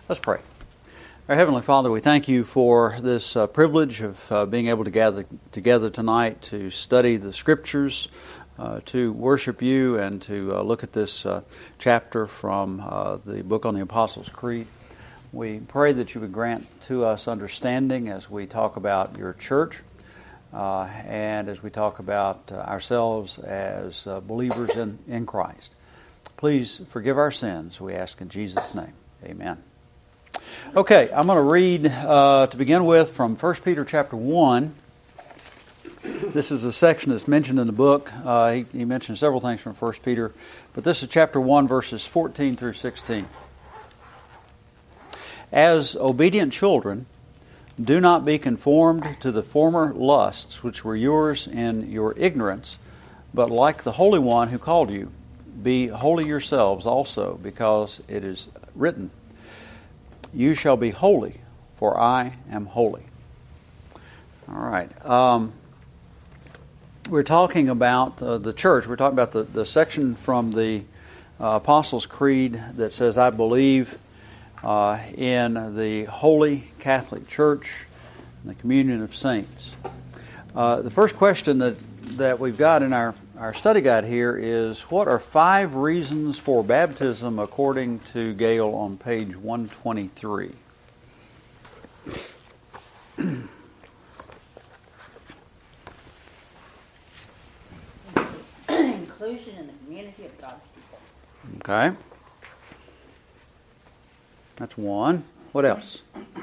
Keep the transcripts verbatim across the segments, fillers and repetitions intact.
Let's pray. Our Heavenly Father, we thank you for this uh, privilege of uh, being able to gather together tonight to study the Scriptures, uh, to worship you, and to uh, look at this uh, chapter from uh, the book on the Apostles' Creed. We pray that you would grant to us understanding as we talk about your church uh, and as we talk about uh, ourselves as uh, believers in, in Christ. Please forgive our sins, we ask in Jesus' name. Amen. Okay, I'm going to read uh, to begin with from First Peter chapter one. This is a section that's mentioned in the book. Uh, he, he mentions several things from First Peter, but this is chapter one, verses fourteen through sixteen. As obedient children, do not be conformed to the former lusts which were yours in your ignorance, but like the Holy One who called you, be holy yourselves also, because it is written, you shall be holy, for I am holy. All right. Um, we're talking about uh, the church. We're talking about the, the section from the uh, Apostles' Creed that says, I believe uh, in the Holy Catholic Church and the communion of saints. Uh, the first question that, that we've got in our, our study guide here is, what are five reasons for baptism according to Gale on page one twenty-three? Inclusion in the community of God's people. Okay. That's one. What else?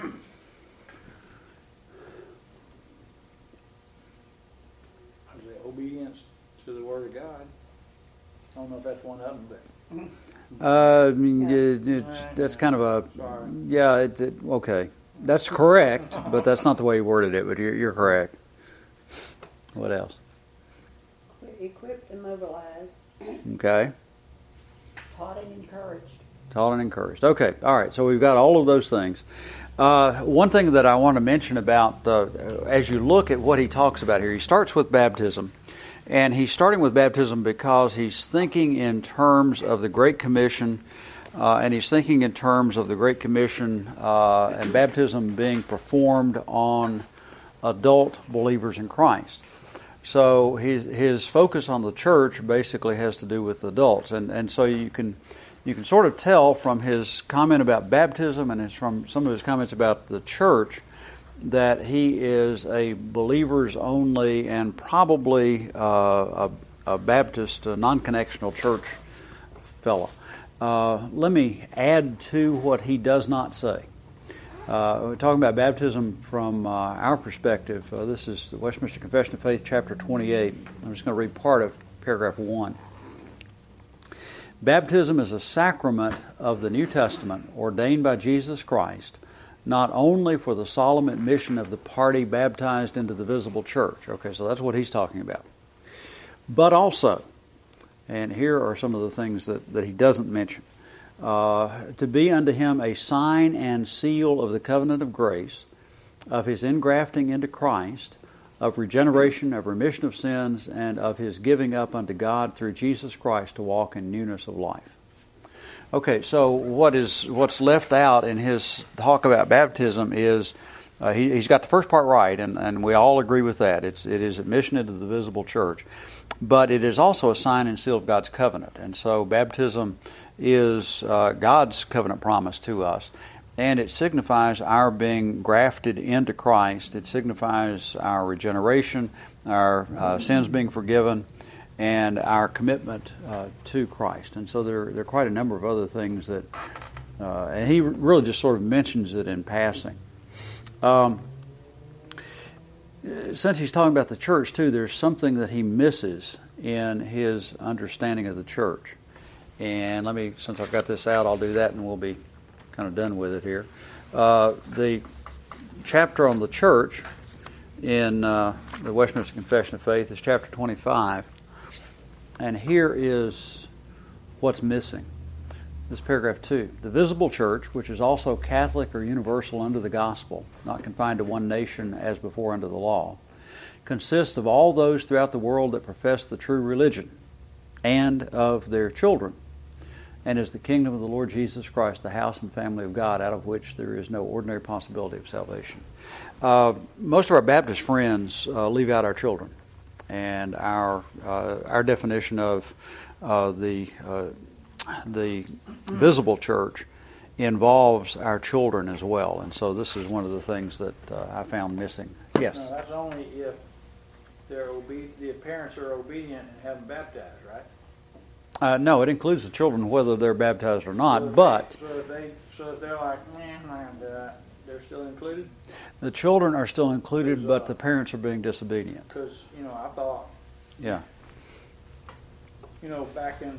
Obedience to the Word of God. I don't know if that's one of them, but Uh, I mean, it, it's, that's kind of a, Sorry. yeah, it, it, okay. That's correct, but that's not the way you worded it, but you're, you're correct. What else? Equipped and mobilized. Okay. Taught and encouraged. Taught and encouraged. Okay, all right, so we've got all of those things. Uh, one thing that I want to mention about, uh, as you look at what he talks about here, he starts with baptism. And he's starting with baptism because he's thinking in terms of the Great Commission, uh, and he's thinking in terms of the Great Commission uh, and baptism being performed on adult believers in Christ. So his his focus on the church basically has to do with adults, and and so you can you can sort of tell from his comment about baptism and his, from some of his comments about the church that he is a believers only and probably uh, a, a Baptist, a non-connectional church fellow. Uh, let me add to what he does not say. Uh, we're talking about baptism from uh, our perspective. Uh, this is the Westminster Confession of Faith, chapter twenty-eight. I'm just going to read part of paragraph one. Baptism is a sacrament of the New Testament ordained by Jesus Christ, not only for the solemn admission of the party baptized into the visible church. Okay, so that's what he's talking about. But also, and here are some of the things that, that he doesn't mention, uh, to be unto him a sign and seal of the covenant of grace, of his ingrafting into Christ, of regeneration, of remission of sins, and of his giving up unto God through Jesus Christ to walk in newness of life. Okay, so what is what's left out in his talk about baptism is uh, he, he's got the first part right, and, and we all agree with that. It's it is admission into the visible church, but it is also a sign and seal of God's covenant, and so baptism is uh, God's covenant promise to us, and it signifies our being grafted into Christ. It signifies our regeneration, our uh, sins being forgiven, and our commitment uh, to Christ. And so there, there are quite a number of other things that, uh, and he really just sort of mentions it in passing. Um, since he's talking about the church too, there's something that he misses in his understanding of the church. And let me, since I've got this out, I'll do that and we'll be kind of done with it here. Uh, the chapter on the church in uh, the Westminster Confession of Faith is chapter twenty-five. And here is what's missing. This is paragraph two. The visible church, which is also Catholic or universal under the gospel, not confined to one nation as before under the law, consists of all those throughout the world that profess the true religion, and of their children, and is the kingdom of the Lord Jesus Christ, the house and family of God, out of which there is no ordinary possibility of salvation. Uh, most of our Baptist friends uh, leave out our children, and our uh, our definition of uh, the uh, the visible church involves our children as well, and so this is one of the things that uh, I found missing. Yes. No, that's only if they're obe- the parents are obedient and have them baptized, right? Uh, no, it includes the children whether they're baptized or not, So if but they, so if they so if they're like, nah, I'm not gonna do that, they're still included. the children are still included, Because, but uh, the parents are being disobedient. Because you know, I thought, Yeah. you know, back in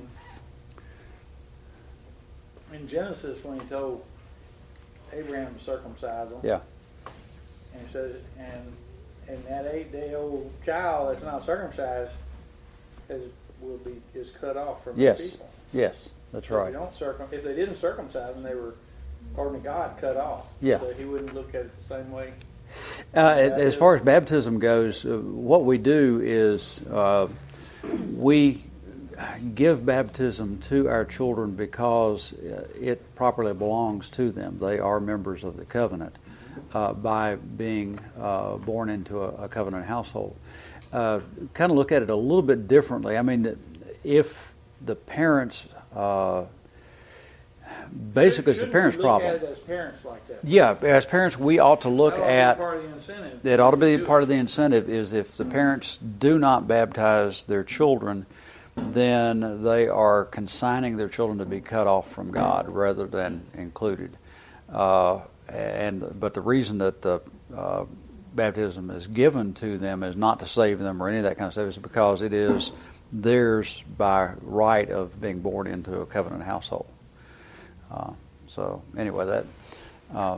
in Genesis when he told Abraham to circumcise them, Yeah. and he says, and and that eight-day-old child that's not circumcised is will be is cut off from Yes. the people. Yes, that's So If, right. they don't circum, if they didn't circumcise them, they were, according to God, cut off. Yeah. So he wouldn't look at it the same way. Uh, as far as baptism goes, uh, what we do is uh, we give baptism to our children because uh, it properly belongs to them. They are members of the covenant uh, by being uh, born into a, a covenant household. Uh, kind of look at it a little bit differently. I mean, if the parents, uh, basically it's the Shouldn't parents' we look problem. at it as parents like that? Yeah, as parents, we ought to look That ought to be at. part of the incentive. It ought to be Do it. part of the incentive is if the parents do not baptize their children, then they are consigning their children to be cut off from God rather than included. Uh, and but the reason that the uh, baptism is given to them is not to save them or any of that kind of stuff. It's because it is theirs by right of being born into a covenant household. Uh, so anyway, that. Uh,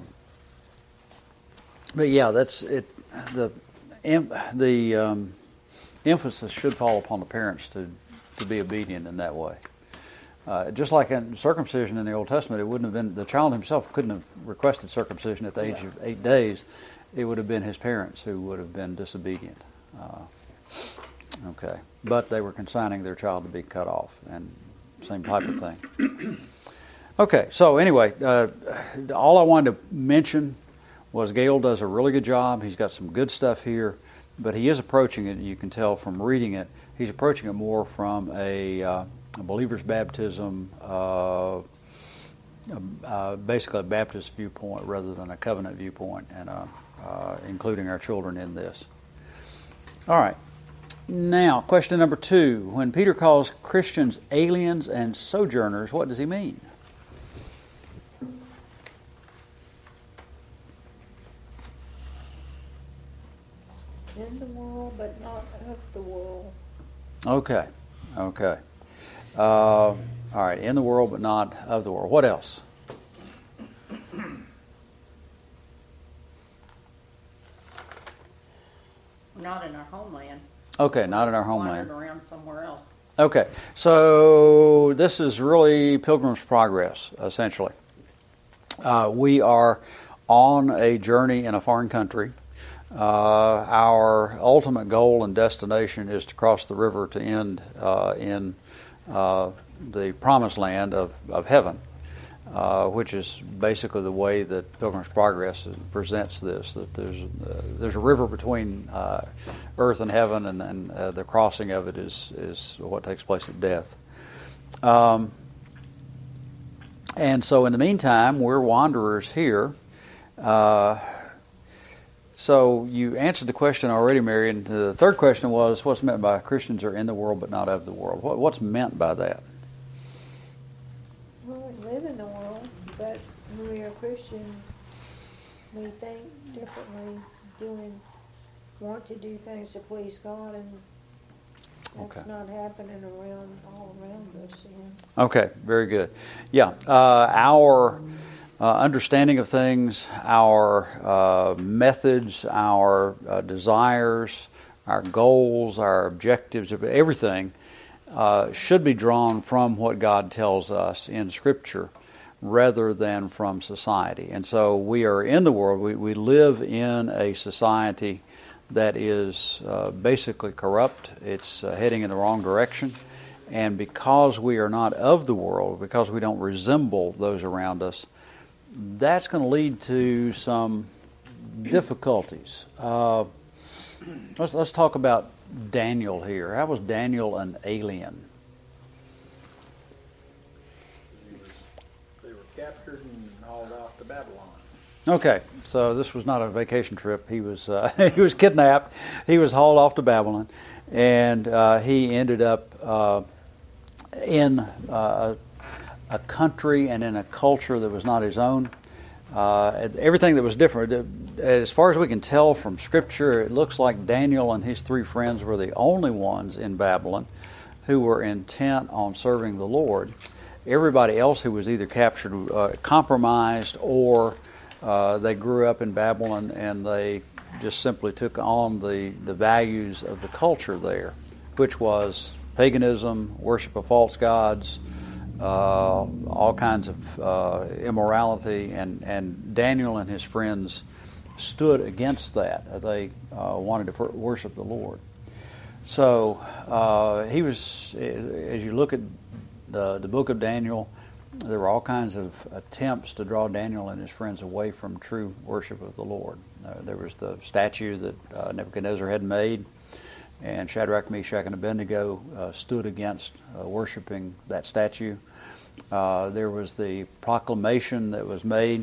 but yeah, that's it. The em- the um, emphasis should fall upon the parents to to be obedient in that way. Uh, just like in circumcision in the Old Testament, it wouldn't have been the child himself couldn't have requested circumcision at the age of eight days. It would have been his parents who would have been disobedient. Uh, okay, but they were consigning their child to be cut off, and same type of thing. Okay, so anyway, uh, all I wanted to mention was Gail does a really good job. He's got some good stuff here, but he is approaching it, you can tell from reading it, he's approaching it more from a, uh, a believer's baptism, uh, uh, basically a Baptist viewpoint rather than a covenant viewpoint, and uh, uh, including our children in this. All right. Now, question number two. When Peter calls Christians aliens and sojourners, what does he mean? In the world, but not of the world. Okay, okay. Uh, all right, in the world, but not of the world. What else? Not in our homeland. Okay, not in our homeland. Wandering around somewhere else. Okay, so this is really Pilgrim's Progress, essentially. Uh, we are on a journey in a foreign country. Uh, our ultimate goal and destination is to cross the river to end uh, in uh, the promised land of, of heaven, uh, which is basically the way that Pilgrim's Progress presents this, that there's, uh, there's a river between uh, earth and heaven, and, and uh, the crossing of it is, is what takes place at death. Um, and so in the meantime, we're wanderers here. Uh, So you answered the question already, Mary, and the third question was, what's meant by Christians are in the world but not of the world? What, what's meant by that? Well, we live in the world, but when we are Christian, we think differently, doing, want to do things to please God, and that's Okay. not happening around, all around us. You know? Okay, very good. Yeah, uh, our uh, understanding of things, our uh, methods, our uh, desires, our goals, our objectives, everything uh, should be drawn from what God tells us in Scripture rather than from society. And so we are in the world. We, we live in a society that is uh, basically corrupt. It's uh, heading in the wrong direction. And because we are not of the world, because we don't resemble those around us, that's going to lead to some difficulties. Uh, let's let's talk about Daniel here. How was Daniel an alien? He was, they were captured and hauled off to Babylon. Okay, so this was not a vacation trip. He was uh, he was kidnapped. He was hauled off to Babylon, and uh, he ended up uh, in uh, a country and in a culture that was not his own. Uh, everything that was different. As far as we can tell from Scripture, it looks like Daniel and his three friends were the only ones in Babylon who were intent on serving the Lord. Everybody else who was either captured, uh, compromised, or uh, they grew up in Babylon and they just simply took on the, the values of the culture there, which was paganism, worship of false gods, Uh, all kinds of uh, immorality, and, and Daniel and his friends stood against that. They uh, wanted to worship the Lord. So uh, he was, as you look at the, the book of Daniel, there were all kinds of attempts to draw Daniel and his friends away from true worship of the Lord. Uh, there was the statue that uh, Nebuchadnezzar had made, and Shadrach, Meshach, and Abednego uh, stood against uh, worshiping that statue. Uh, there was the proclamation that was made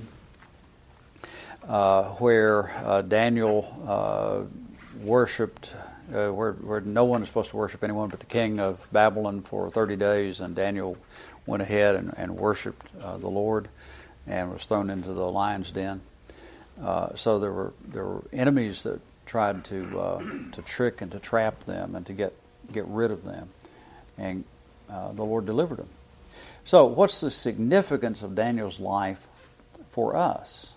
uh, where uh, Daniel uh, worshipped, uh, where, where no one is supposed to worship anyone but the king of Babylon for thirty days, and Daniel went ahead and, and worshipped uh, the Lord and was thrown into the lion's den. Uh, so there were there were enemies that tried to uh, to trick and to trap them and to get get rid of them, and uh, the Lord delivered them. So, what's the significance of Daniel's life for us?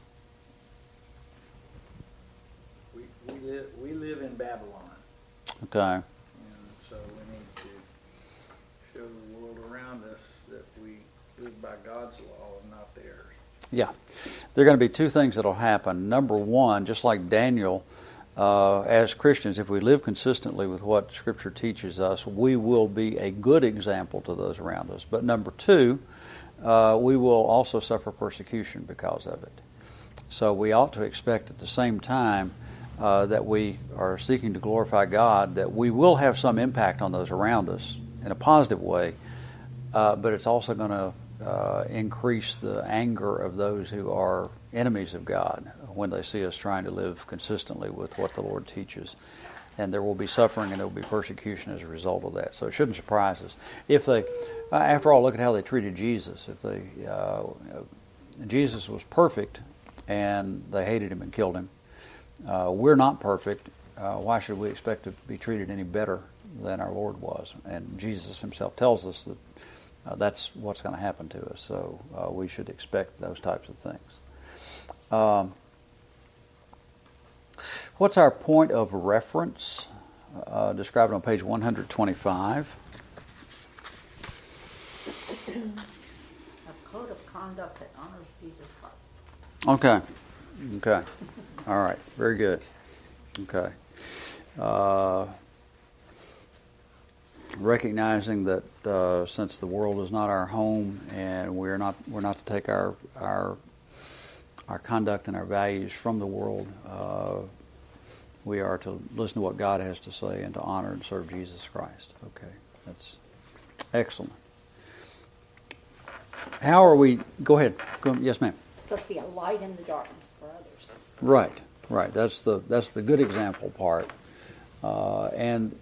We we live we live in Babylon. Okay. And so we need to show the world around us that we live by God's law and not theirs. Yeah. There are going to be two things that will happen. Number one, just like Daniel, uh, as Christians, if we live consistently with what Scripture teaches us, we will be a good example to those around us. But number two, uh, we will also suffer persecution because of it. So we ought to expect at the same time uh, that we are seeking to glorify God, that we will have some impact on those around us in a positive way, uh, but it's also going to uh, increase the anger of those who are enemies of God when they see us trying to live consistently with what the Lord teaches. And there will be suffering and there will be persecution as a result of that. So it shouldn't surprise us. If they, uh, after all, look at how they treated Jesus. If they, uh, Jesus was perfect and they hated him and killed him. Uh, we're not perfect. Uh, why should we expect to be treated any better than our Lord was? And Jesus himself tells us that uh, that's what's going to happen to us. So uh, we should expect those types of things. Um, what's our point of reference? Uh, described on page one hundred twenty-five. A code of conduct that honors Jesus Christ. Okay. Okay. All right. Very good. Okay. Uh, recognizing that uh, since the world is not our home and we're not we're not to take our our our conduct and our values from the world, uh, we are to listen to what God has to say and to honor and serve Jesus Christ. Okay. That's excellent. How are we? Go ahead. Go, yes, ma'am. Supposed to be a light in the darkness for others. Right, right. That's the that's the good example part, uh, and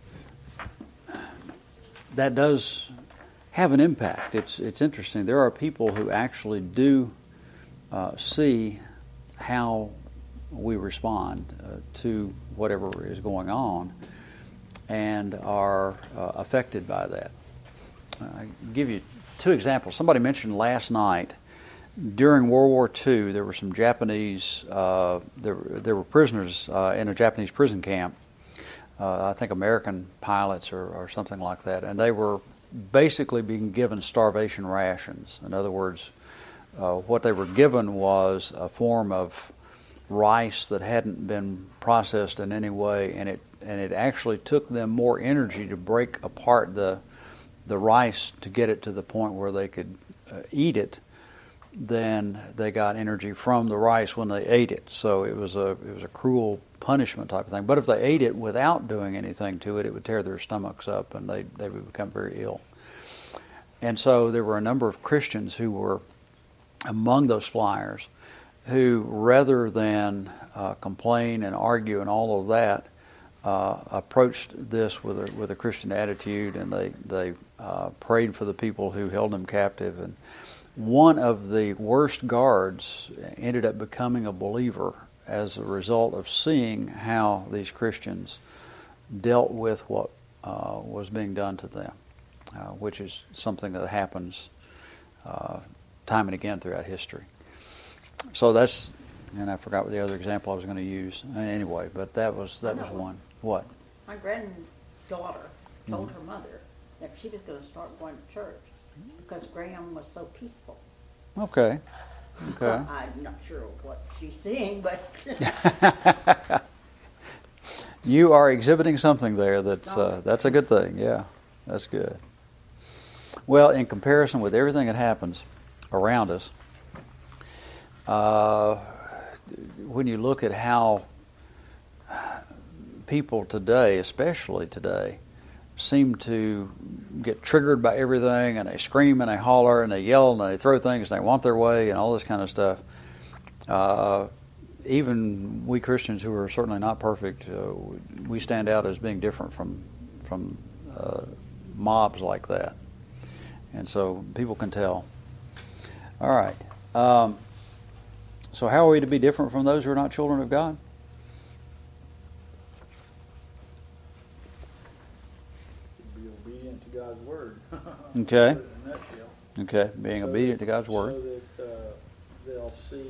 that does have an impact. It's it's interesting. There are people who actually do uh, see how we respond uh, to whatever is going on, and are uh, affected by that. I give you two examples. Somebody mentioned last night. During World War Two, there were some Japanese, uh, there, there were prisoners uh, in a Japanese prison camp, uh, I think American pilots or, or something like that, and they were basically being given starvation rations. In other words, uh, what they were given was a form of rice that hadn't been processed in any way, and it and it actually took them more energy to break apart the the rice to get it to the point where they could uh, eat it, then they got energy from the rice when they ate it. So it was a it was a cruel punishment type of thing. But if they ate it without doing anything to it, it would tear their stomachs up and they they would become very ill. And so there were a number of Christians who were among those flyers who, rather than uh, complain and argue and all of that, uh, approached this with a with a Christian attitude, and they they uh, prayed for the people who held them captive. And one of the worst guards ended up becoming a believer as a result of seeing how these Christians dealt with what uh, was being done to them, uh, which is something that happens uh, time and again throughout history. So that's, and I forgot what the other example I was going to use. Anyway, but that was that was one. What? My granddaughter told mm-hmm. her mother that she was going to start going to church because Graham was so peaceful. Okay. Okay. I'm not sure what she's seeing, but you are exhibiting something there that's uh, that's a good thing. Yeah, that's good. Well, in comparison with everything that happens around us, uh, when you look at how people today, especially today, seem to get triggered by everything, and they scream and they holler and they yell and they throw things and they want their way and all this kind of stuff. Uh, even we Christians who are certainly not perfect, uh, we stand out as being different from from uh, mobs like that, and so people can tell. All right. Um, so how are we to be different from those who are not children of God? God's word. Okay. In a nutshell. Okay, being so obedient that, to God's word. So that uh, they'll see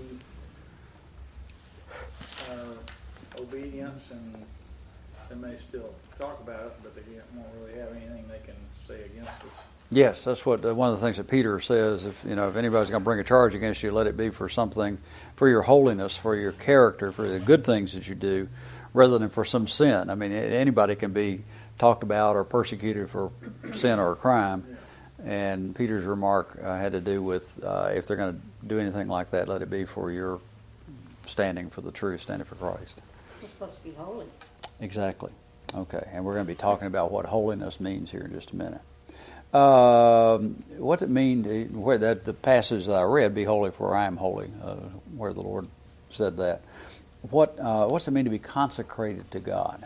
uh, obedience, and they may still talk about it, but they won't really have anything they can say against it. Yes, that's what uh, one of the things that Peter says. If you know, if anybody's going to bring a charge against you, let it be for something, for your holiness, for your character, for the good things that you do, rather than for some sin. I mean, anybody can be talked about or persecuted for sin or a crime, and Peter's remark uh, had to do with uh, if they're going to do anything like that, let it be for your standing for the truth, standing for Christ. We're supposed to be holy. Exactly. Okay, and we're going to be talking about what holiness means here in just a minute. Um, what's it mean to, where that the passage that I read, "Be holy, for I am holy," uh, where the Lord said that? What uh, what's it mean to be consecrated to God?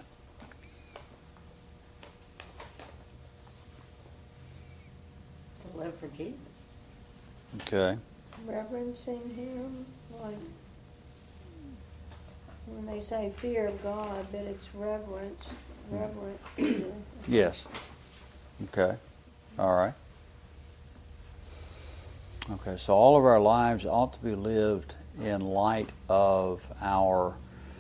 Live for Jesus. Okay. Reverencing Him, like when they say fear of God, but it's reverence, reverent fear. Yes. Okay. All right. Okay, so all of our lives ought to be lived in light of our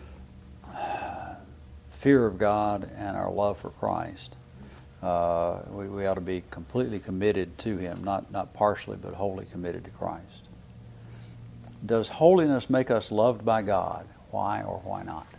fear of God and our love for Christ. Uh, we, we ought to be completely committed to Him, not, not partially, but wholly committed to Christ. Does holiness make us loved by God? Why or why not?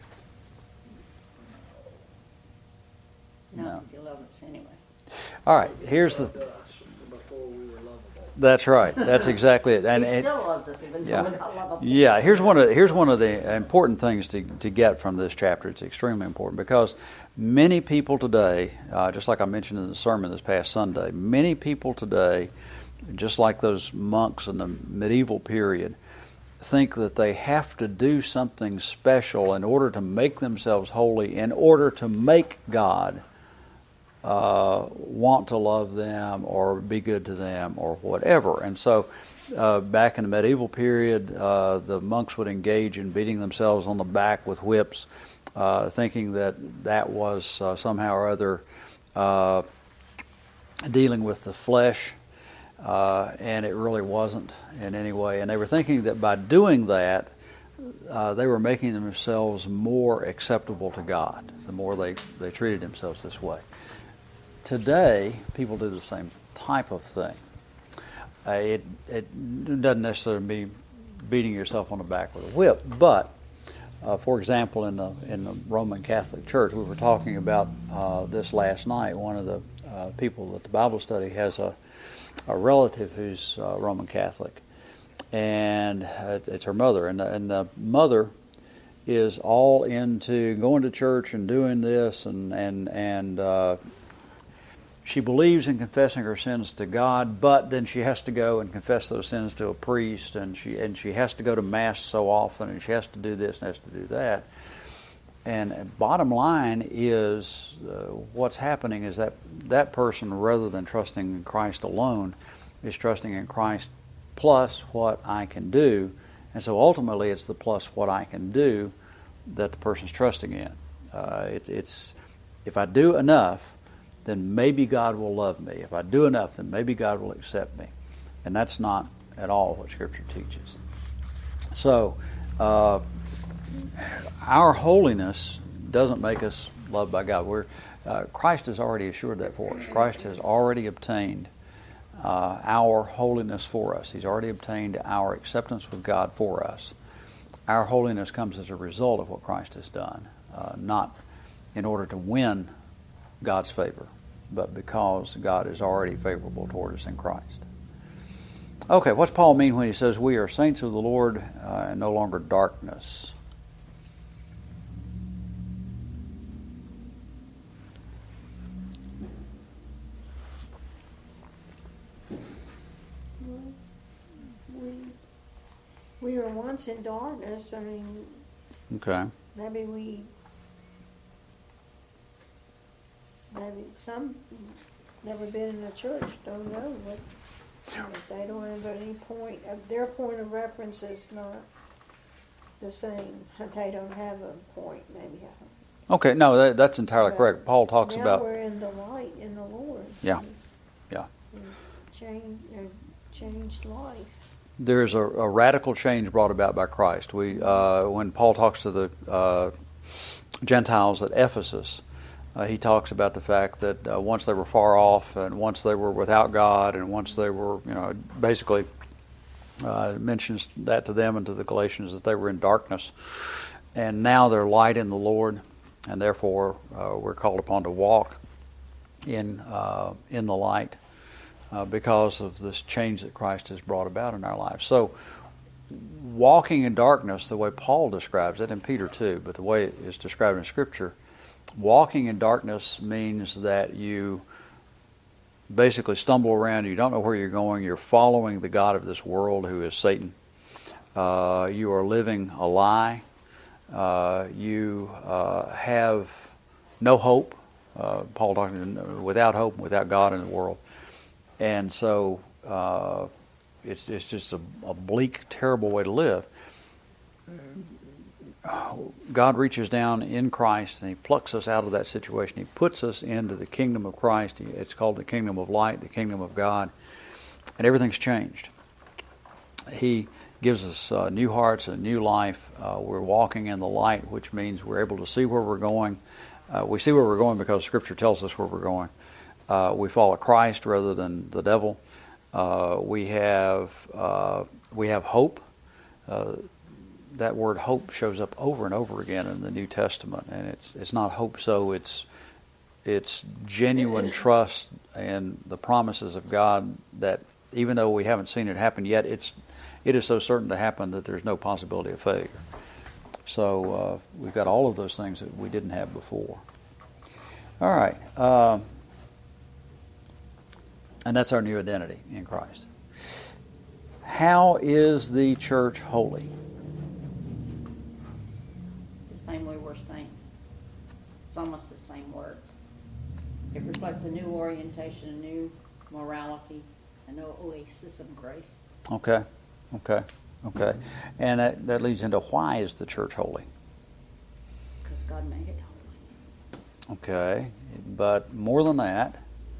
No, No. because He loves us anyway. All right, here's the... Before we were lovable. That's right. That's exactly it. And, He and still loves us even yeah. though we're not lovable. Yeah, here's one of here's one of the important things to to get from this chapter. It's extremely important because many people today, uh, just like I mentioned in the sermon this past Sunday, many people today, just like those monks in the medieval period, think that they have to do something special in order to make themselves holy, in order to make God uh, want to love them or be good to them or whatever. And so uh, back in the medieval period, uh, the monks would engage in beating themselves on the back with whips, uh, thinking that that was uh, somehow or other uh, dealing with the flesh. Uh, and it really wasn't in any way. And they were thinking that by doing that, uh, they were making themselves more acceptable to God, the more they, they treated themselves this way. Today, people do the same type of thing. Uh, it, it doesn't necessarily mean beating yourself on the back with a whip, but uh, for example, in the in the Roman Catholic Church, we were talking about uh, this last night. One of the uh, people that the Bible study has a, a relative who's uh, Roman Catholic, and uh, it's her mother, and the, and the mother is all into going to church and doing this, and and and uh, she believes in confessing her sins to God, but then she has to go and confess those sins to a priest, and she and she has to go to Mass so often, and she has to do this and has to do that. And bottom line is, uh, what's happening is that that person, rather than trusting in Christ alone, is trusting in Christ plus what I can do. And so ultimately it's the plus what I can do that the person's trusting in. Uh, it, it's if I do enough, then maybe God will love me. If I do enough, then maybe God will accept me. And that's not at all what Scripture teaches. So, uh, our holiness doesn't make us loved by God. We're, uh, Christ has already assured that for us. Christ has already obtained uh, our holiness for us. He's already obtained our acceptance with God for us. Our holiness comes as a result of what Christ has done, uh, not in order to win God's favor, but because God is already favorable toward us in Christ. Okay, what's Paul mean when he says we are saints of the Lord uh, and no longer darkness? We, we were once in darkness. I mean, Okay. maybe we, maybe some never been in a church, don't know, but if they don't have any point, of their point of reference is not the same. They don't have a point, maybe. Okay, no, that, that's entirely But correct. Paul talks now about... we're in the light in the Lord. Yeah, yeah. Change, changed life. There's a, a radical change brought about by Christ. We, uh, when Paul talks to the uh, Gentiles at Ephesus, uh, he talks about the fact that uh, once they were far off, and once they were without God, and once they were, you know, basically uh, mentions that to them and to the Galatians that they were in darkness, and now they're light in the Lord, and therefore uh, we're called upon to walk in uh, in the light. Uh, because of this change that Christ has brought about in our lives. So, walking in darkness, the way Paul describes it, and Peter too, but the way it is described in Scripture, walking in darkness means that you basically stumble around, you don't know where you're going, you're following the god of this world, who is Satan. Uh, you are living a lie. Uh, you uh, have no hope. Uh, Paul talking without hope, without God in the world. And so uh, it's it's just a, a bleak, terrible way to live. God reaches down in Christ and He plucks us out of that situation. He puts us into the kingdom of Christ. It's called the kingdom of light, the kingdom of God. And everything's changed. He gives us uh, new hearts and a new life. Uh, we're walking in the light, which means we're able to see where we're going. Uh, we see where we're going because Scripture tells us where we're going. Uh, we follow Christ rather than the devil. Uh, we have uh, we have hope. Uh, that word hope shows up over and over again in the New Testament, and it's it's not hope so. It's it's genuine trust in the promises of God that even though we haven't seen it happen yet, it's it is so certain to happen that there's no possibility of failure. So uh, we've got all of those things that we didn't have before. All right. Uh, And that's our new identity in Christ. How is the church holy? The same way we're saints. It's almost the same words. It reflects a new orientation, a new morality, a new oasis of grace. Okay, okay, okay. And that, that leads into why is the church holy? Because God made it holy. Okay, but more than that,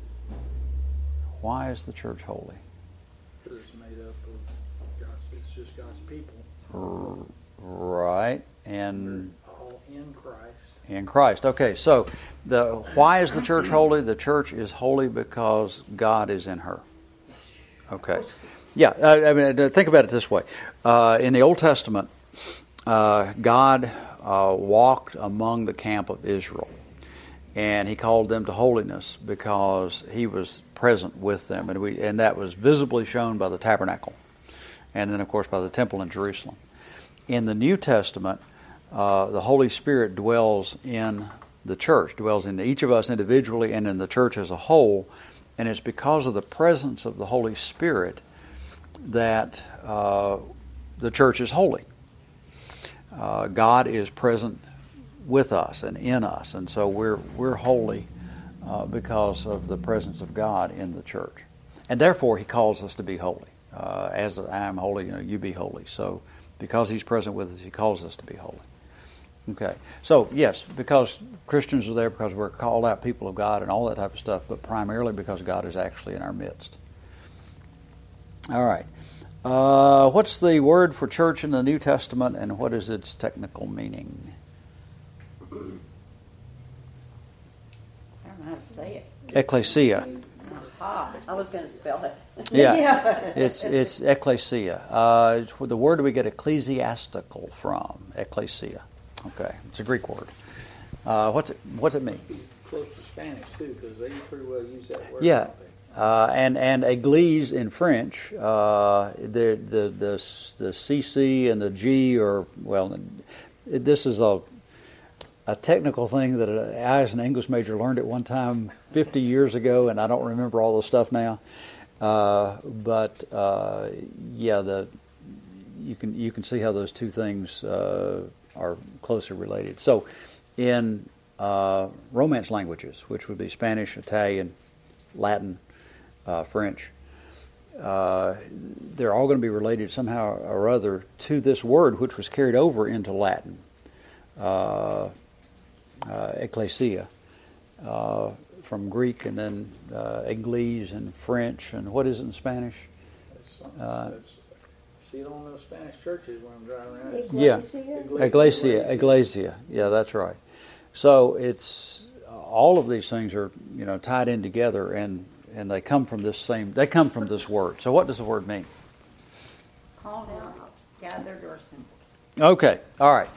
why is the church holy? Because it's made up of God's, it's just God's people. Right, and all in Christ. In Christ. Okay, so the why is the church holy? The church is holy because God is in her. Okay, yeah. I, I mean, think about it this way: uh, in the Old Testament, uh, God uh, walked among the camp of Israel. and he called them to holiness because he was present with them, and we and that was visibly shown by the tabernacle, and then of course by the temple in Jerusalem. In the New Testament, uh, the Holy Spirit dwells in the church, dwells in each of us individually and in the church as a whole, and it's because of the presence of the Holy Spirit that uh, the church is holy. Uh, God is present with us and in us, and so we're we're holy uh, because of the presence of God in the church, and therefore He calls us to be holy. Uh, as I am holy, you know, you be holy. So, because He's present with us, He calls us to be holy. Okay, so yes, because Christians are there because we're called out people of God and all that type of stuff, but primarily because God is actually in our midst. All right. Uh, what's the word for church in the New Testament, and what is its technical meaning? I don't know how to say it. Ecclesia. Ah, I was going to spell it. Yeah, Yeah. it's it's ecclesia. Uh, it's where the word do we get ecclesiastical from? Ecclesia. Okay, it's a Greek word. Uh, what's it What's it mean? Close to Spanish too, because they pretty well use that word. Yeah. don't they? Uh, and and église in French, uh, the the the the C C and the G are, well, this is a a technical thing that I, as an English major, learned at one time fifty years ago, and I don't remember all the stuff now. Uh, but uh, yeah, the you can you can see how those two things uh, are closely related. So, in uh, Romance languages, which would be Spanish, Italian, Latin, Uh, French, uh, they're all going to be related somehow or other to this word, which was carried over into Latin, uh, uh, ecclesia, uh, from Greek, and then uh, église in French, and what is it in Spanish? That's, Uh, that's, see it on the Spanish churches when I'm driving around. It's Yeah. Ecclesia? Ecclesia, ecclesia, yeah, that's right. So it's all of these things are, you know, tied in together, and and they come from this same. They come from this word. So what does the word mean? Called out, gathered, or assembled. Okay, all right.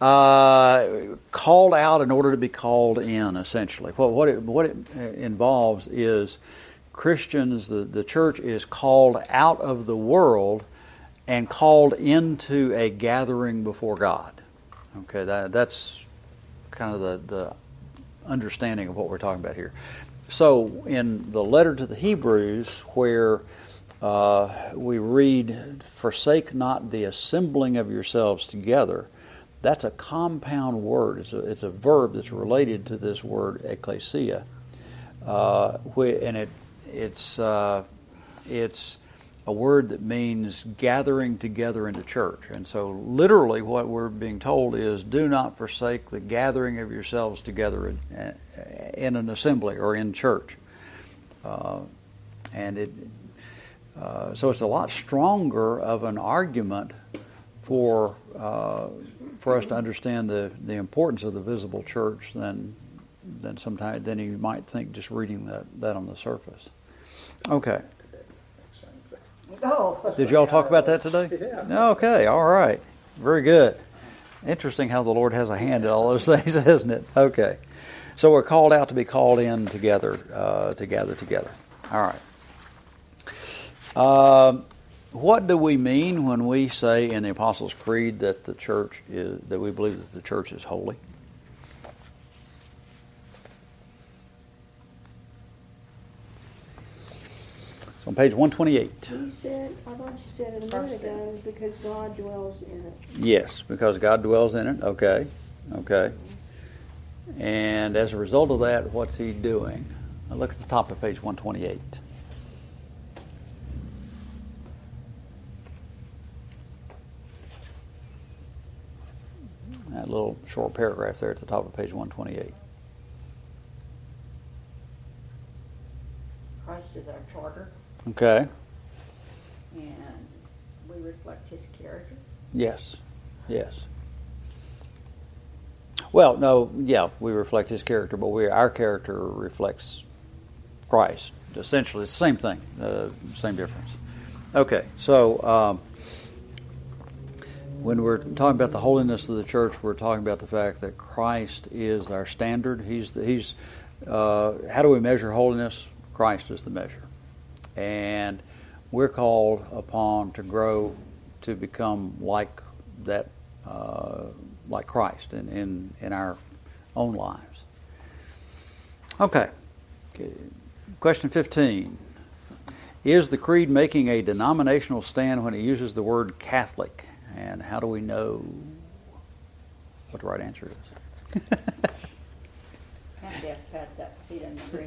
Uh, called out in order to be called in, essentially. What what it what it involves is Christians. The the church is called out of the world and called into a gathering before God. Okay, that that's kind of the the understanding of what we're talking about here. So in the letter to the Hebrews, where uh, we read, "Forsake not the assembling of yourselves together," that's a compound word. It's a, it's a verb that's related to this word ecclesia, uh, and it it's uh, it's a word that means gathering together into church. And so literally what we're being told is, do not forsake the gathering of yourselves together in, in an assembly or in church. Uh, and it uh, so it's a lot stronger of an argument for uh, for us to understand the, the importance of the visible church than than sometimes than you might think just reading that, that on the surface. Okay. Oh. Did y'all talk about that today? Yeah. Okay, all right. Very good. Interesting how the Lord has a hand in all those things, isn't it? Okay. So we're called out to be called in together, uh, to gather together. All right. Um, what do we mean when we say in the Apostles' Creed that the church is, that we believe that the church is holy? It's on page one twenty-eight. You said, I thought you said it a minute ago, because God dwells in it. Yes, because God dwells in it. Okay, okay. And as a result of that, what's He doing? Now look at the top of page one twenty-eight. That little short paragraph there at the top of page one twenty-eight. Christ is our charter, Okay. and we reflect His character. Yes. Yes. Well, no, yeah, we reflect His character, but we our character reflects Christ. Essentially, it's the same thing, uh, same difference. Okay, so um, when we're talking about the holiness of the church, we're talking about the fact that Christ is our standard. He's the, he's uh, how do we measure holiness? Christ is the measure, and we're called upon to grow to become like that, uh, like Christ in, in in our own lives. Okay. okay. Question fifteen. Is the creed making a denominational stand when it uses the word Catholic? And how do we know what the right answer is? I have to ask Pat that, because he doesn't agree.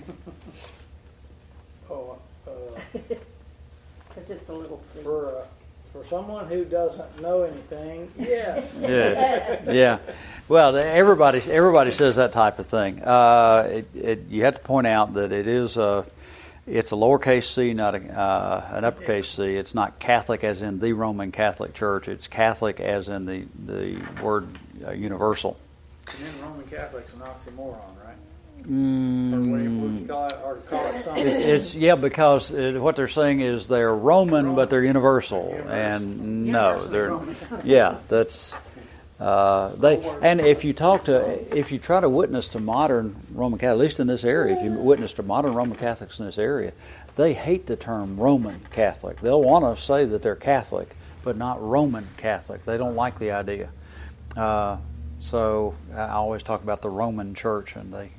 Oh, uh, Because it's a little secret. for, uh, for someone who doesn't know anything, yes. Yeah, yeah. Well, everybody everybody says that type of thing. Uh, it, it, you have to point out that it is a it's a lowercase c, not a, uh, an uppercase c. It's not Catholic as in the Roman Catholic Church. It's Catholic as in the the word uh, universal. And then Roman Catholic's an oxymoron, right? Mm, Or what do you, what do you call it? Or call it something? It's, it's yeah, because uh, what they're saying is they're Roman, Roman. but they're universal, Universal. and no, Universally they're Roman. yeah, that's uh, they. And if you talk to, if you try to witness to modern Roman Catholics, at least in this area, if you witness to modern Roman Catholics in this area, they hate the term Roman Catholic. They'll want to say that they're Catholic, but not Roman Catholic. They don't like the idea. Uh, so I always talk about the Roman Church, and they.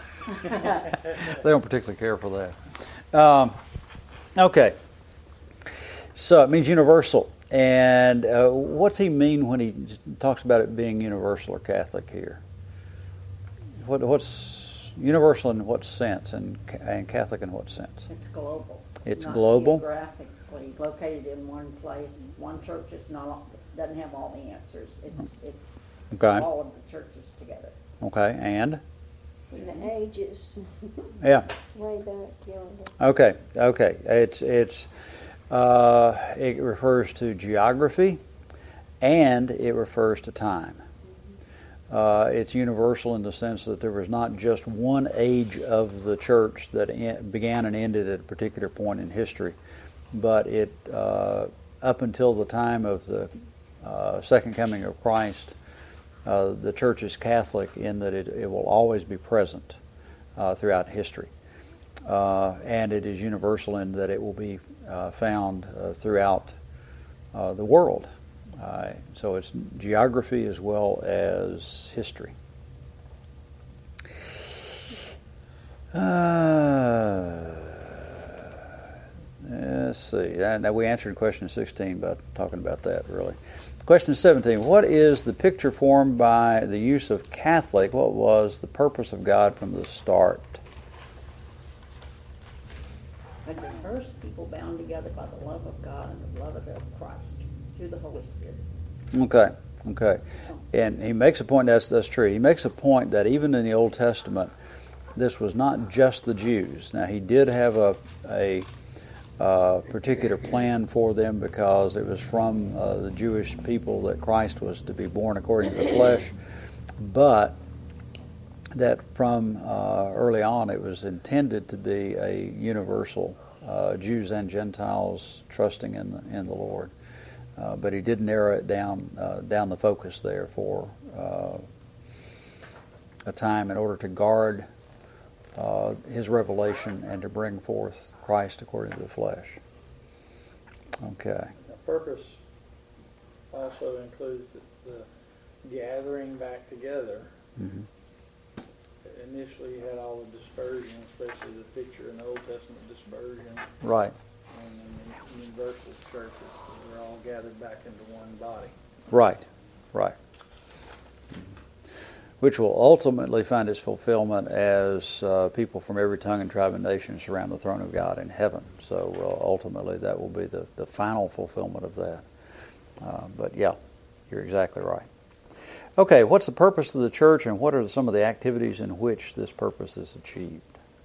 They don't particularly care for that. Um, okay. So it means universal. And uh, what's he mean when he talks about it being universal or Catholic here? What, what's universal in what sense, and, and Catholic in what sense? It's global. It's not global? Geographically located in one place. One church is not doesn't have all the answers. It's it's Okay. all of the churches together. Okay, and? In the ages, Yeah. way back yonder. Okay, okay. It's it's uh, it refers to geography, and it refers to time. Uh, it's universal in the sense that there was not just one age of the church that en- began and ended at a particular point in history, but it uh, up until the time of the uh, second coming of Christ, uh, the church is Catholic in that it, it will always be present uh, throughout history. Uh, and it is universal in that it will be uh, found uh, throughout uh, the world. Uh, so it's geography as well as history. Uh, let's see. Now we answered question sixteen by talking about that, really. Question seventeen. What is the picture formed by the use of Catholic? What was the purpose of God from the start? But the first people bound together by the love of God and the blood of Christ through the Holy Spirit. Okay, okay. And he makes a point, that's, that's true. He makes a point that even in the Old Testament, this was not just the Jews. Now, he did have a, a uh, particular plan for them because it was from uh, the Jewish people that Christ was to be born according to the flesh. But that from uh, early on it was intended to be a universal uh, Jews and Gentiles trusting in the, in the Lord. Uh, but he did narrow it down uh, down the focus there for uh, a time in order to guard uh, his revelation and to bring forth Christ according to the flesh. Okay. The purpose also includes the, the gathering back together. Mm-hmm. Initially, you had all the dispersion, especially the picture in the Old Testament dispersion, Right. and then the universal churches, they're all gathered back into one body. Right. Right. Which will ultimately find its fulfillment as uh, people from every tongue and tribe and nation surround the throne of God in heaven. So uh, ultimately that will be the, the final fulfillment of that. Uh, but yeah, you're exactly right. Okay, what's the purpose of the church and what are some of the activities in which this purpose is achieved?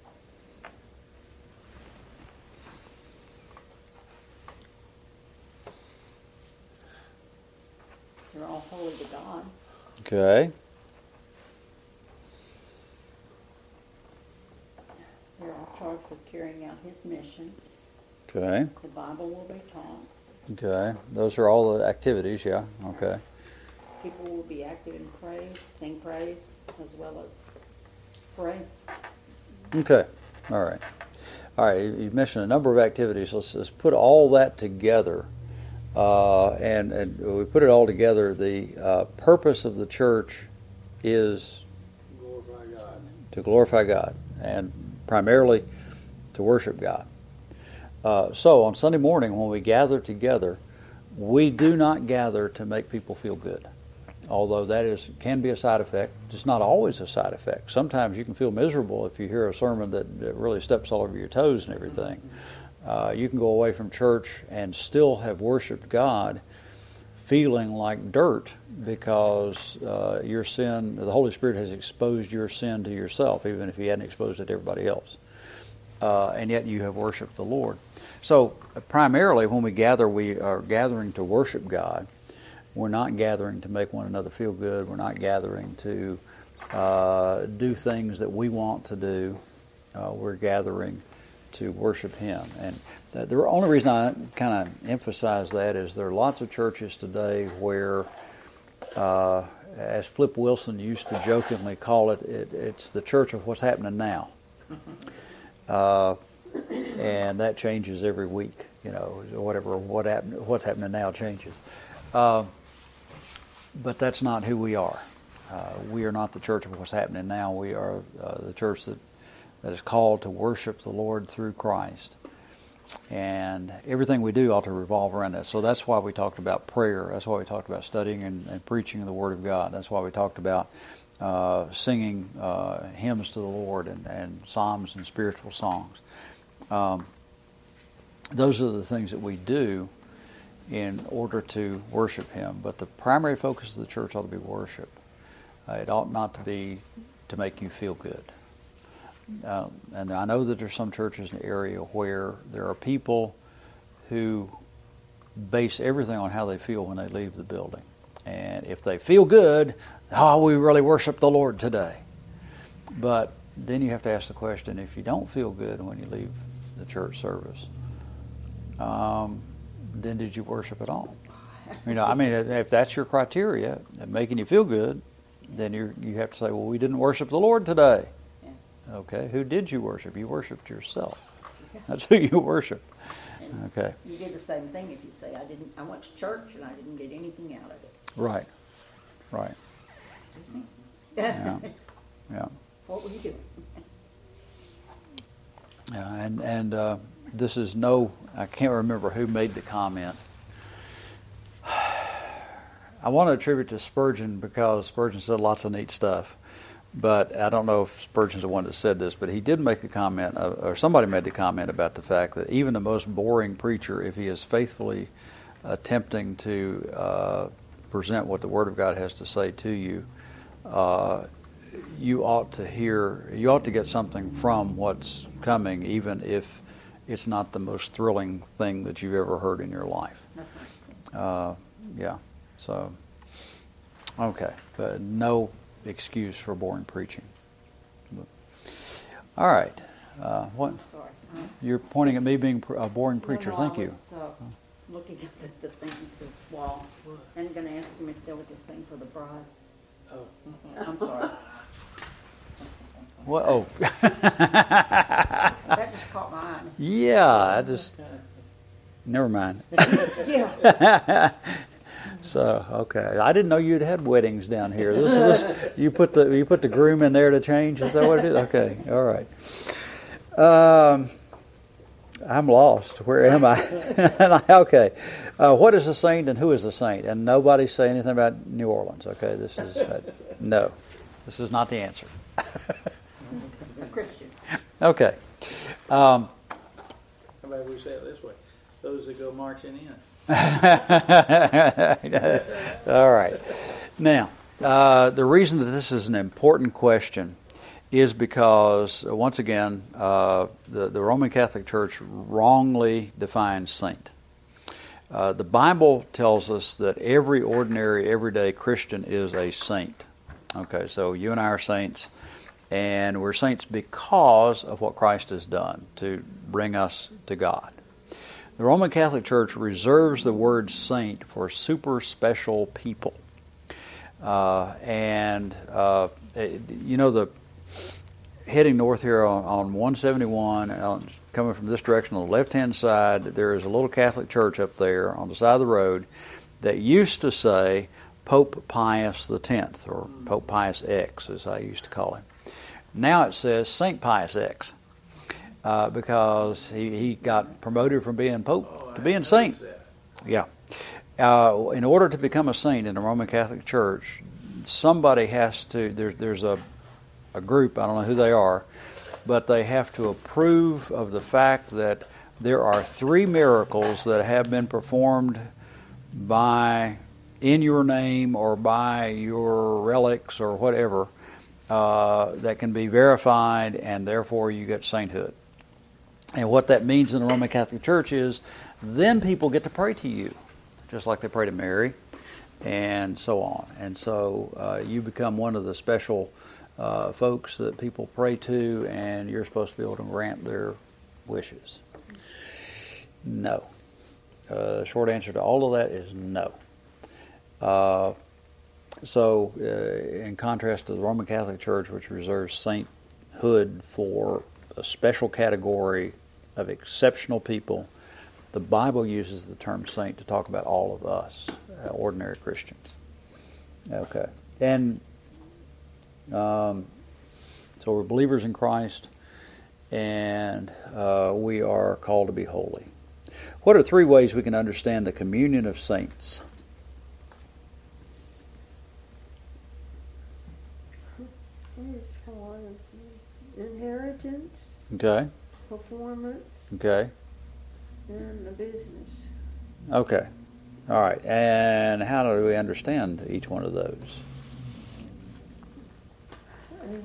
They're all holy to God. Okay. They're all charged with carrying out His mission. Okay. The Bible will be taught. Okay. Those are all the activities, yeah. Okay. People will be active in praise, sing praise, as well as pray. Okay. All right. All right. You you mentioned a number of activities. Let's, let's put all that together. Uh, and, and we put it all together. The uh, purpose of the church is Glorify God. to glorify God and primarily to worship God. Uh, so on Sunday morning when we gather together, we do not gather to make people feel good. Although that is can be a side effect, it's not always a side effect. Sometimes you can feel miserable if you hear a sermon that, that really steps all over your toes and everything. Uh, you can go away from church and still have worshiped God feeling like dirt because uh, your sin, the Holy Spirit has exposed your sin to yourself, even if He hadn't exposed it to everybody else. Uh, and yet you have worshiped the Lord. So uh, primarily when we gather, we are gathering to worship God. We're not gathering to make one another feel good. We're not gathering to uh, do things that we want to do. Uh, we're gathering to worship Him. And uh, the only reason I kind of emphasize that is there are lots of churches today where, uh, as Flip Wilson used to jokingly call it, it it's the church of what's happening now. Uh, and that changes every week, you know, whatever, what happen, what's happening now changes. Uh, but that's not who we are. Uh, we are not the church of what's happening now. We are uh, the church that that is called to worship the Lord through Christ. And everything we do ought to revolve around that. So that's why we talked about prayer. That's why we talked about studying and, and preaching the Word of God. That's why we talked about uh, singing uh, hymns to the Lord and, and psalms and spiritual songs. Um, those are the things that we do in order to worship Him. But the primary focus of the church ought to be worship. Uh, it ought not to be to make you feel good. Uh, and I know that there's some churches in the area where there are people who base everything on how they feel when they leave the building. And if they feel good, oh, we really worship the Lord today. But then you have to ask the question, if you don't feel good when you leave the church service, um, then did you worship at all? You know, I mean, if that's your criteria, making you feel good, then you you have to say, well, we didn't worship the Lord today. Okay, who did you worship? You worshiped yourself. That's who you worship. And okay. You did the same thing if you say, I didn't. I went to church and I didn't get anything out of it. Right. Right. Excuse me. Yeah. Yeah. What were you doing? Yeah. And and uh, this is no. I can't remember who made the comment. I want to attribute to Spurgeon because Spurgeon said lots of neat stuff. But I don't know if Spurgeon's the one that said this, but he did make the comment, uh, or somebody made the comment about the fact that even the most boring preacher, if he is faithfully attempting to uh, present what the Word of God has to say to you, uh, you ought to hear, you ought to get something from what's coming, even if it's not the most thrilling thing that you've ever heard in your life. That's right. Uh, yeah, so, okay, but no excuse for boring preaching. But, all right. Uh, what? Sorry. Huh? You're pointing at me being a boring preacher. No, no, Thank I you. was, uh, looking at the, the thing, the wall, and going to ask him if there was this thing for the bride. Oh. I'm sorry. What? Oh. That just caught my eye. Yeah, I just. Never mind. Yeah. So okay, I didn't know you'd had weddings down here. This is this, you put the you put the groom in there to change. Is that what it is? Okay, all right. Um, I'm lost. Where am I? Okay, uh, what is a saint and who is a saint? And nobody say anything about New Orleans. Okay, this is uh, no, this is not the answer. A Christian. Okay. Um, How about we say it this way? Those that go marching in. All right. Now, uh, the reason that this is an important question is because, uh, once again, uh, the, the Roman Catholic Church wrongly defines saint. Uh, the Bible tells us that every ordinary, everyday Christian is a saint. Okay, so you and I are saints, and we're saints because of what Christ has done to bring us to God. The Roman Catholic Church reserves the word saint for super special people. Uh, and, uh, you know, the heading north here on, on one seventy-one, uh, coming from this direction on the left-hand side, there is a little Catholic church up there on the side of the road that used to say Pope Pius the Tenth, or Pope Pius X, as I used to call him. Now it says Saint Pius X, uh, because he, he got promoted from being Pope Oh, to I being noticed saint. that. Yeah. Uh, in order to become a saint in the Roman Catholic Church, somebody has to, there's, there's a, a group, I don't know who they are, but they have to approve of the fact that there are three miracles that have been performed by, in your name or by your relics or whatever, uh, that can be verified, and therefore you get sainthood. And what that means in the Roman Catholic Church is then people get to pray to you, just like they pray to Mary, and so on. And so uh, you become one of the special uh, folks that people pray to, and you're supposed to be able to grant their wishes. No. Uh, the short answer to all of that is no. Uh, so, uh, in contrast to the Roman Catholic Church, which reserves sainthood for a special category of exceptional people, the Bible uses the term saint to talk about all of us, uh, ordinary Christians. Okay. And um, so we're believers in Christ, and uh, we are called to be holy. What are three ways we can understand the communion of saints? It's hard. Inheritance, Okay. performance, Okay. and the business. Okay. All right. And how do we understand each one of those? Um,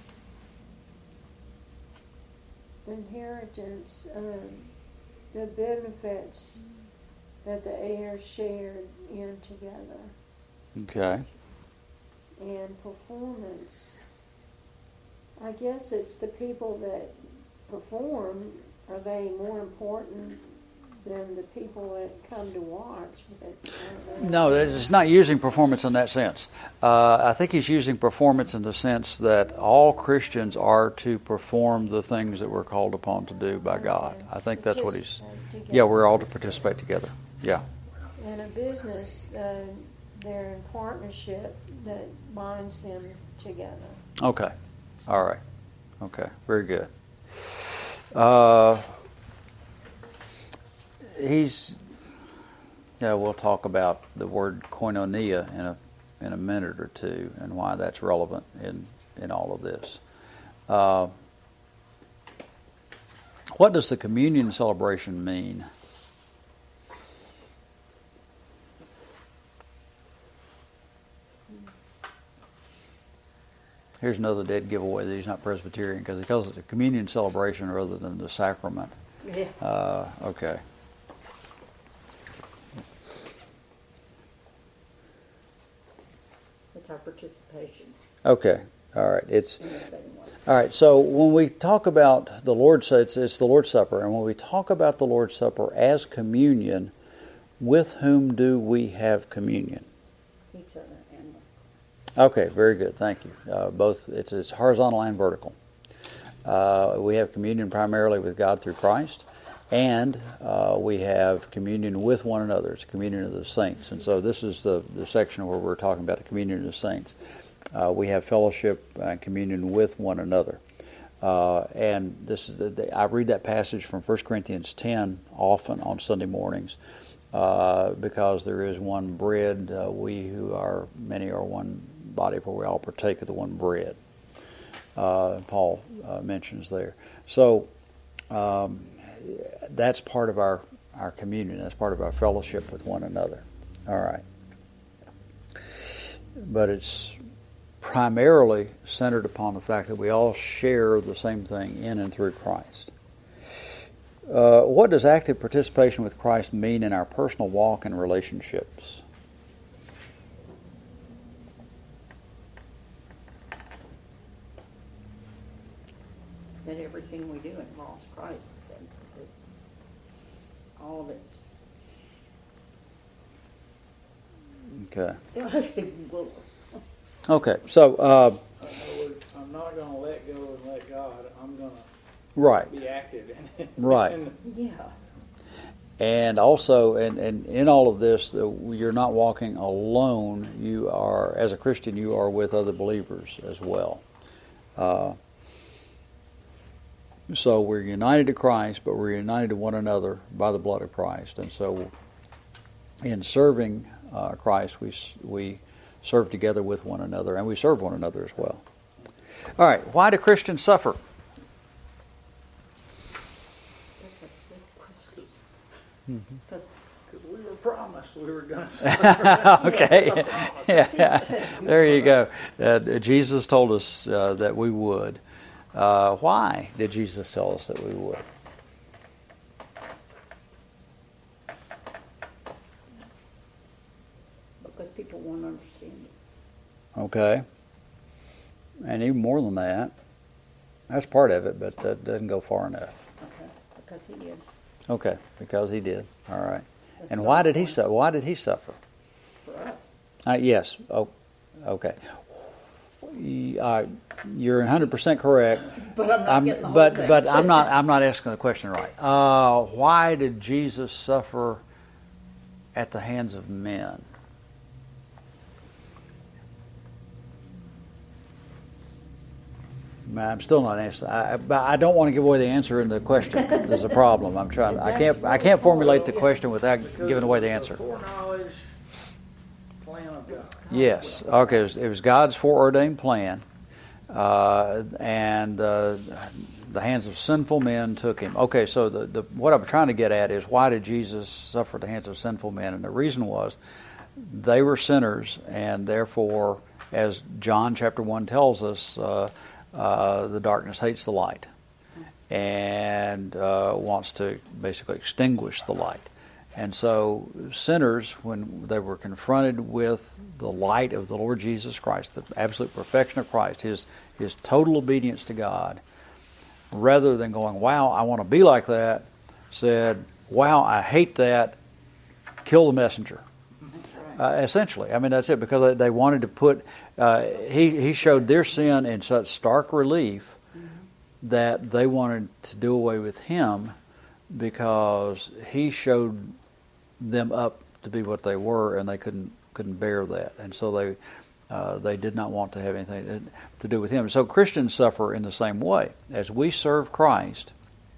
inheritance, um, the benefits that the heirs shared in together, Okay. and performance. I guess it's the people that perform. Are they more important than the people that come to watch? But, uh, No, it's not using performance in that sense. Uh, I think he's using performance in the sense that all Christians are to perform the things that we're called upon to do by God. I think that's what he's... Participate Yeah, we're all to together. participate together. Yeah. And a business, uh, they're in partnership that binds them together. Okay. All right. Okay. Very good. Uh, he's... Yeah, we'll talk about the word koinonia in a in a minute or two, and why that's relevant in, in all of this. Uh, what does the communion celebration mean? Here's another dead giveaway that he's not Presbyterian, because he calls it a communion celebration rather than the sacrament. Yeah. Uh, okay. It's our participation Okay. All right. It's in the same way. all right. So when we talk about the Lord's, it's, it's the Lord's Supper, and when we talk about the Lord's Supper as communion, with whom do we have communion? Each other and Okay. Very good. Thank you. Uh, both. It's it's horizontal and vertical. Uh, we have communion primarily with God through Christ, and uh, we have communion with one another. It's communion of the saints. And so this is the, the section where we're talking about the communion of the saints. Uh, we have fellowship and communion with one another. Uh, and this is the, the, I read that passage from First Corinthians ten often on Sunday mornings uh, because there is one bread. Uh, we who are many are one body, for we all partake of the one bread. Uh, Paul uh, mentions there. So um, that's part of our, our communion. That's part of our fellowship with one another. All right. But it's primarily centered upon the fact that we all share the same thing in and through Christ. Uh, what does active participation with Christ mean in our personal walk and relationships? that everything we do involves Christ. That, that all of it. Okay. Well, Okay. So, uh, In other words, I'm not going to let go and let God. I'm going to right. be active in it. Right. And yeah. And also, and, and in all of this, uh, you're not walking alone. You are, as a Christian, you are with other believers as well. Uh, so we're united to Christ, but we're united to one another by the blood of Christ. And so, in serving uh, Christ, we we serve together with one another, and we serve one another as well. All right, why do Christians suffer? Because because we were promised we were going to suffer. Okay, yeah, there you go. Uh, Jesus told us uh, that we would. Uh, why did Jesus tell us that we would? because people won't understand this. Okay, and even more than that, that's part of it, but that doesn't go far enough. Okay, because he did. Okay, because he did. All right. That's And the why did he point suffer? Why did he suffer? For us. Uh, yes. Oh, okay. Y- Uh, you're one hundred percent correct. But I'm not I'm, getting the whole but thing. but I'm not I'm not asking the question right. Uh, why did Jesus suffer at the hands of men? I'm still not answering. I, but I don't want to give away the answer in the question. There's a problem. I'm trying. I can't. I can't formulate the question without giving away the answer. Foreknowledge plan of God. Yes. Okay. It was, it was God's foreordained plan, uh, and uh, the hands of sinful men took him. Okay. So the, the what I'm trying to get at is why did Jesus suffer at the hands of sinful men? And the reason was they were sinners, and therefore, as John chapter one tells us. Uh, Uh, the darkness hates the light and uh, wants to basically extinguish the light. And so sinners, when they were confronted with the light of the Lord Jesus Christ, the absolute perfection of Christ, his his total obedience to God, rather than going, wow, I want to be like that, said, wow, I hate that, kill the messenger. Uh, essentially, I mean that's it, because they, they wanted to put. Uh, he he showed their sin in such stark relief mm-hmm. that they wanted to do away with him, because he showed them up to be what they were, and they couldn't couldn't bear that, and so they uh, they did not want to have anything to, to do with him. So Christians suffer in the same way as we serve Christ.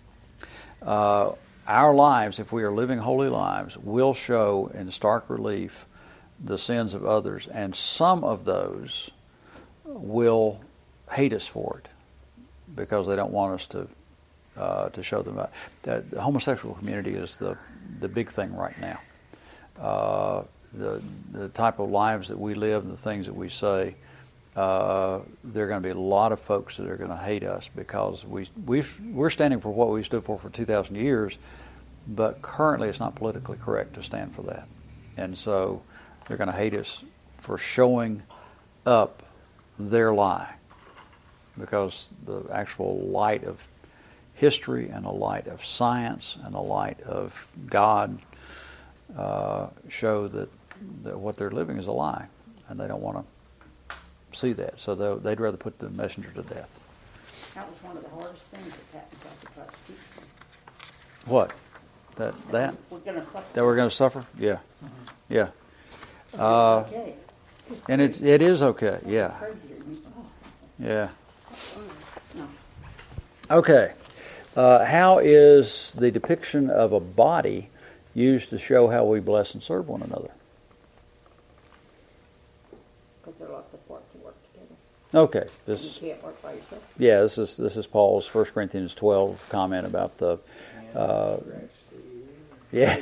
Uh, our lives, if we are living holy lives, will show in stark relief the sins of others, and some of those will hate us for it because they don't want us to uh, to show them. The, the homosexual community is the the big thing right now. Uh, the the type of lives that we live and the things that we say, uh, there are going to be a lot of folks that are going to hate us because we we we're standing for what we stood for for two thousand years, but currently it's not politically correct to stand for that, and so. They're going to hate us for showing up their lie, because the actual light of history and a light of science and a light of God uh, show that, that what they're living is a lie, and they don't want to see that. So they'd rather put the messenger to death. That was one of the hardest things that happened to us at persecution. What? That that We're going to suffer. that we're going to suffer? Yeah, Mm-hmm. yeah. Uh, It's okay. and it's it is okay. Yeah, Crazier than you thought. yeah. No. Okay. Uh, how is the depiction of a body used to show how we bless and serve one another? Because there are lots of parts that work together. Okay. This You can't work by yourself. yeah. This is this is Paul's First Corinthians twelve comment about the. Uh, Yeah.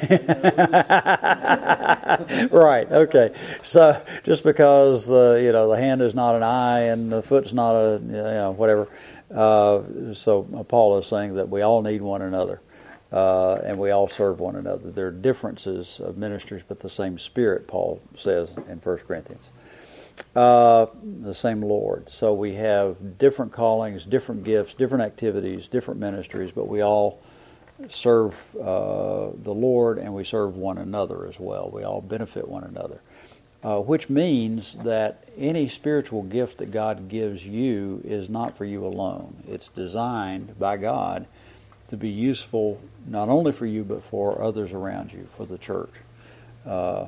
Right. Okay. So just because uh, you know the hand is not an eye and the foot's not a you know whatever, uh, so Paul is saying that we all need one another, uh, and we all serve one another. There are differences of ministries, but the same Spirit. Paul says in First Corinthians, uh, the same Lord. So we have different callings, different gifts, different activities, different ministries, but we all serve uh, the Lord and we serve one another as well. We all benefit one another, uh, which means that any spiritual gift that God gives you is not for you alone. It's designed by God to be useful not only for you but for others around you, for the church. Uh,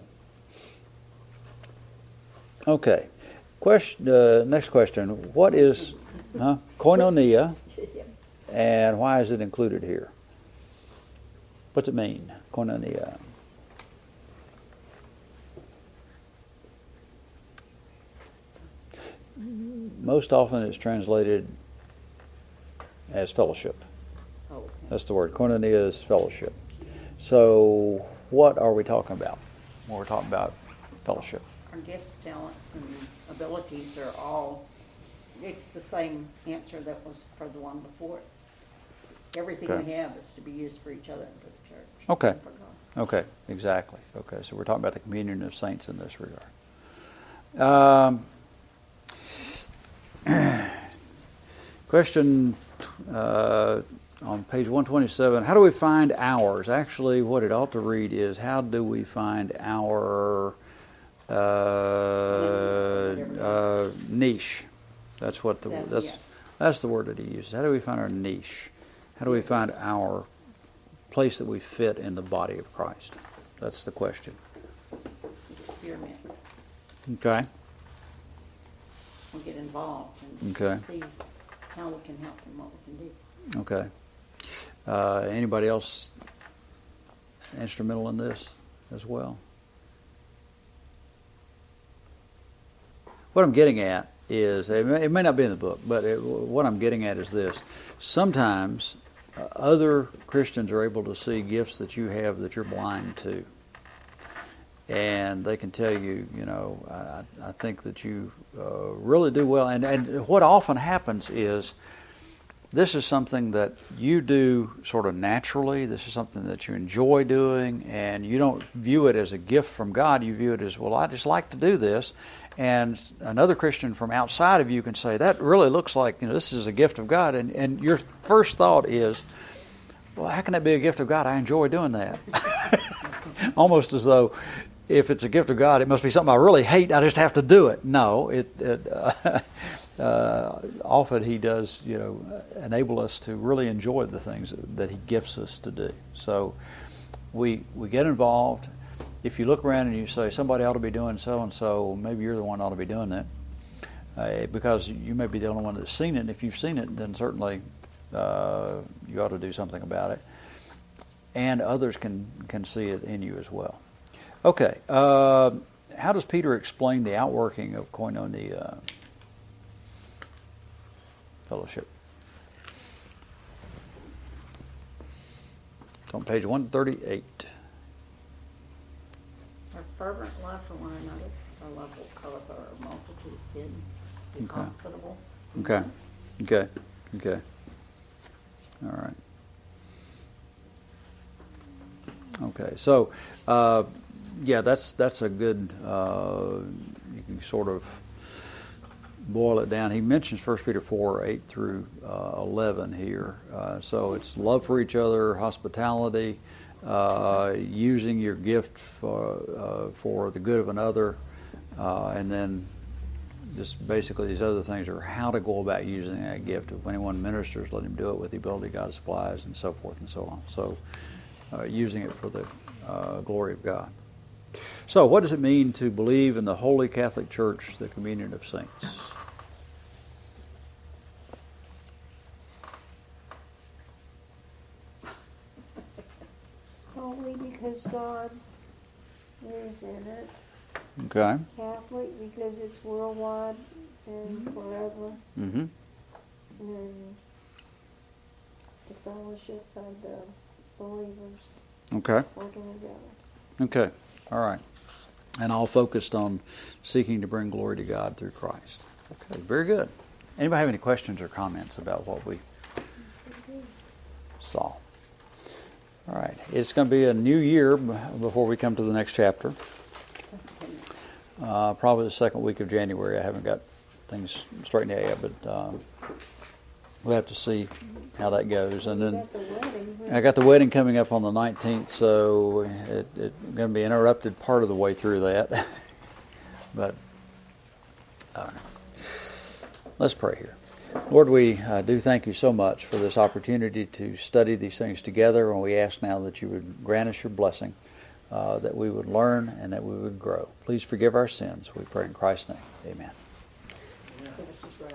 okay. Question. Uh, next question. What is huh? koinonia, and why is it included here? What's it mean, koinonia? Most often it's translated as fellowship. Oh, okay. That's the word. Koinonia is fellowship. So what are we talking about when we're talking about fellowship? Our gifts, talents, and abilities are all, it's the same answer that was for the one before it. Everything Okay. we have is to be used for each other and for the church. Okay. and for God. Okay, exactly. Okay, so we're talking about the communion of saints in this regard. Um, question uh, on page one twenty-seven, how do we find ours? Actually, what it ought to read is, how do we find our uh, uh, niche? That's what the That- that's yeah. that's the word that he uses. How do we find our niche? How do we find our place that we fit in the body of Christ? That's the question. Experiment. Okay. We'll get involved and Okay. see how we can help and what we can do. Okay. Uh, anybody else instrumental in this as well? What I'm getting at is, it may, it may not be in the book, but it, what I'm getting at is this. Sometimes uh, other Christians are able to see gifts that you have that you're blind to. And they can tell you, you know, I, I think that you uh, really do well. And, and what often happens is, this is something that you do sort of naturally. This is something that you enjoy doing, and you don't view it as a gift from God. You view it as, well, I just like to do this. And another Christian from outside of you can say, that really looks like, you know, this is a gift of God. And, and your first thought is, well, how can that be a gift of God? I enjoy doing that. Almost as though, if it's a gift of God, it must be something I really hate. I just have to do it. No, it, it uh, uh, often He does, you know, enable us to really enjoy the things that He gifts us to do. So we we get involved. If you look around and you say somebody ought to be doing so and so, maybe you're the one that ought to be doing that, uh, because you may be the only one that's seen it. And if you've seen it, then certainly uh, you ought to do something about it, and others can can see it in you as well. Okay, uh, how does Peter explain the outworking of koinonia fellowship? It's on page one thirty-eight. Our fervent love for one another, our love will cover a multitude of sins, be Okay. hospitable. Okay. Okay. Okay. All right. Okay. So, uh, yeah, that's that's a good. Uh, you can sort of boil it down. He mentions First Peter four eight through uh, eleven here. Uh, so it's love for each other, hospitality, uh, using your gift for uh, for the good of another, uh, and then just basically these other things are how to go about using that gift. If anyone ministers, let him do it with the ability God supplies, and so forth and so on. So uh, using it for the uh, glory of God. So what does it mean to believe in the Holy Catholic Church, the communion of saints? Holy because God is in it. Okay. Catholic because it's worldwide and forever. Mm-hmm. And the fellowship of the believers Okay. working together. Okay. All right. And all focused on seeking to bring glory to God through Christ. Okay. Very good. Anybody have any questions or comments about what we saw? All right. It's going to be a new year b- before we come to the next chapter. Uh, probably the second week of January. I haven't got things straightened out yet, but uh, we'll have to see how that goes. And You then, got the wedding I got the wedding coming up on the nineteenth, so it, it's going to be interrupted part of the way through that. But uh, let's pray here. Lord, we uh, do thank you so much for this opportunity to study these things together, and we ask now that you would grant us your blessing, uh, that we would learn and that we would grow. Please forgive our sins. We pray in Christ's name. Amen.